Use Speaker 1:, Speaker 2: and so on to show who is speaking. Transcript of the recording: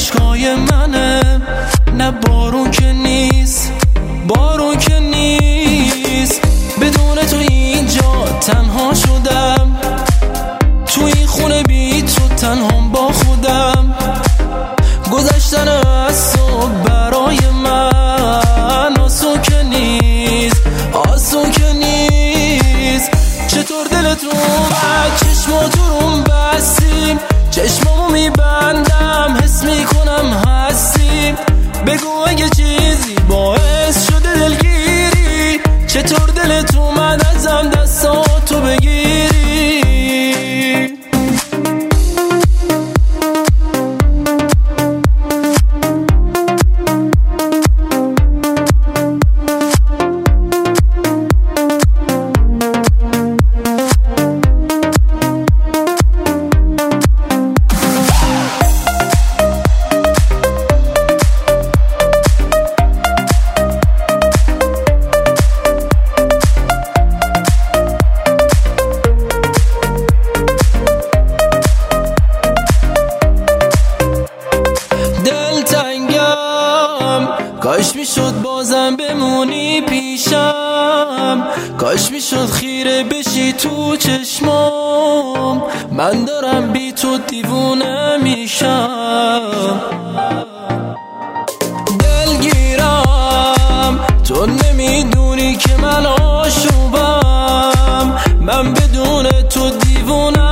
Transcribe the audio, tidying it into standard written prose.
Speaker 1: اشکای منه، نه بارون که نیست، بارون که نیست. بدون تو اینجا تنها شدم، تو این خونه بی تو تنهام با خودم. گذشتن از صبح برای من آسون که نیست، آسون که نیست. چطور دلتون اومد چشماتو روم بستیم، چشمامو میبندم حس میکنم هستیم. بگو اگه چیزی باعث شده دلگیری، چطور دلت اومد ازم دستاتو بگیری. کاش میشد بازم بمونی پیشم، کاش میشد خیره بشی تو چشمام. من دارم بی تو دیوونه میشم، دلگیرم. تو نمیدونی که من آشوبم، من بدون تو دیوونه